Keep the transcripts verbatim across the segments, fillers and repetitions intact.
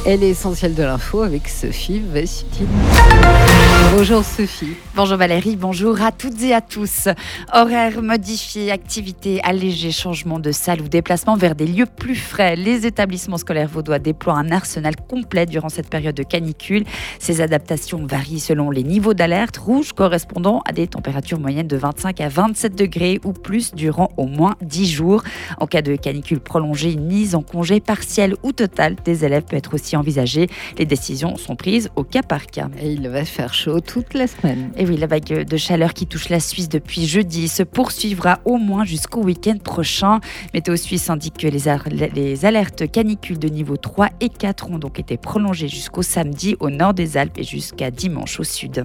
Et l'essentiel de l'info avec Sophie Vassutine. Bonjour Sophie. Bonjour Valérie, bonjour à toutes et à tous. Horaires modifiés, activités allégées, changement de salle ou déplacement vers des lieux plus frais. Les établissements scolaires vaudois déploient un arsenal complet durant cette période de canicule. Ces adaptations varient selon les niveaux d'alerte rouge correspondant à des températures moyennes de vingt-cinq à vingt-sept degrés ou plus durant au moins dix jours. En cas de canicule prolongée, une mise en congé partiel ou total des élèves peut être aussi envisagée. Les décisions sont prises au cas par cas. Et il va faire chaud toute la semaine. Et oui, la vague de chaleur qui touche la Suisse depuis jeudi se poursuivra au moins jusqu'au week-end prochain. Météo Suisse indique que les, ar- les alertes canicules de niveau trois et quatre ont donc été prolongées jusqu'au samedi au nord des Alpes et jusqu'à dimanche au sud.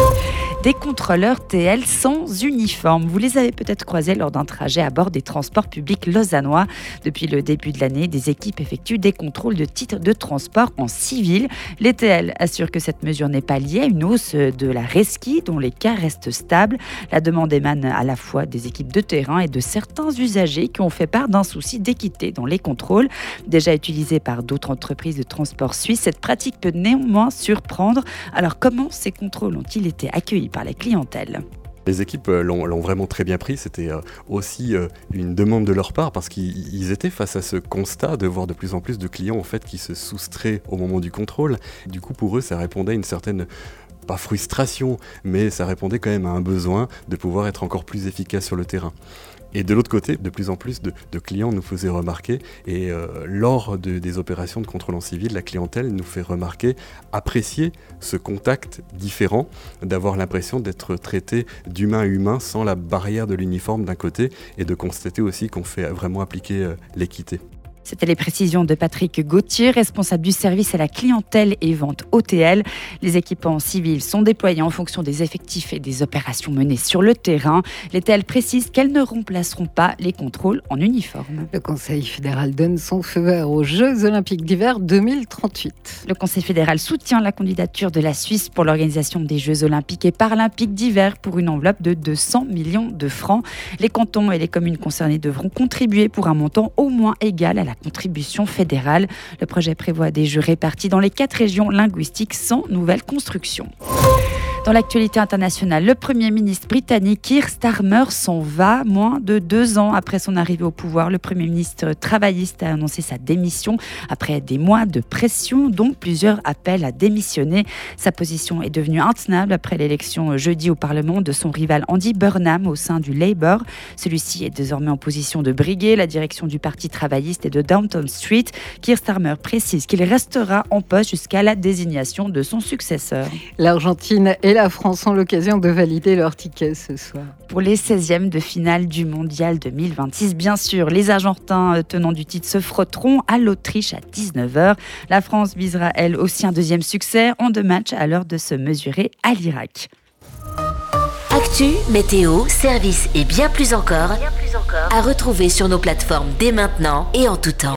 Des contrôleurs T L sans uniforme. Vous les avez peut-être croisés lors d'un trajet à bord des transports publics lausannois. Depuis le début de l'année, des équipes effectuent des contrôles de titres de transport en civil. Les T L assurent que cette mesure n'est pas liée à une hausse de la rescue, dont les cas restent stables. La demande émane à la fois des équipes de terrain et de certains usagers qui ont fait part d'un souci d'équité dans les contrôles. Déjà utilisée par d'autres entreprises de transport suisses, cette pratique peut néanmoins surprendre. Alors comment ces contrôles ont-ils été accueillis par la clientèle ? Les équipes l'ont, l'ont vraiment très bien pris, c'était aussi une demande de leur part parce qu'ils étaient face à ce constat de voir de plus en plus de clients en fait, qui se soustraient au moment du contrôle. Du coup pour eux ça répondait à une certaine, pas frustration, mais ça répondait quand même à un besoin de pouvoir être encore plus efficace sur le terrain. Et de l'autre côté, de plus en plus de, de clients nous faisaient remarquer, et euh, lors de, des opérations de contrôle en civil, la clientèle nous fait remarquer, apprécier ce contact différent, d'avoir l'impression d'être traité d'humain à humain sans la barrière de l'uniforme d'un côté, et de constater aussi qu'on fait vraiment appliquer euh, l'équité. C'était les précisions de Patrick Gauthier, responsable du service à la clientèle et vente O T L. Les équipements civils sont déployés en fonction des effectifs et des opérations menées sur le terrain. Les T L précisent qu'elles ne remplaceront pas les contrôles en uniforme. Le Conseil fédéral donne son feu vert aux Jeux olympiques d'hiver deux mille trente-huit. Le Conseil fédéral soutient la candidature de la Suisse pour l'organisation des Jeux olympiques et paralympiques d'hiver pour une enveloppe de deux cents millions de francs. Les cantons et les communes concernées devront contribuer pour un montant au moins égal à la contribution fédérale. Le projet prévoit des jeux répartis dans les quatre régions linguistiques sans nouvelle construction. Dans l'actualité internationale, le Premier ministre britannique Keir Starmer s'en va moins de deux ans après son arrivée au pouvoir. Le Premier ministre travailliste a annoncé sa démission après des mois de pression, dont plusieurs appels à démissionner. Sa position est devenue intenable après l'élection jeudi au Parlement de son rival Andy Burnham au sein du Labour. Celui-ci est désormais en position de briguer la direction du Parti travailliste et de Downing Street. Keir Starmer précise qu'il restera en poste jusqu'à la désignation de son successeur. L'Argentine et la France ont l'occasion de valider leur ticket ce soir. Pour les seizièmes de finale du Mondial deux mille vingt-six, bien sûr, les Argentins tenants du titre se frotteront à l'Autriche à dix-neuf heures. La France visera elle aussi un deuxième succès en deux matchs à l'heure de se mesurer à l'Irak. Actu, météo, services et bien plus encore, bien plus encore à retrouver sur nos plateformes dès maintenant et en tout temps.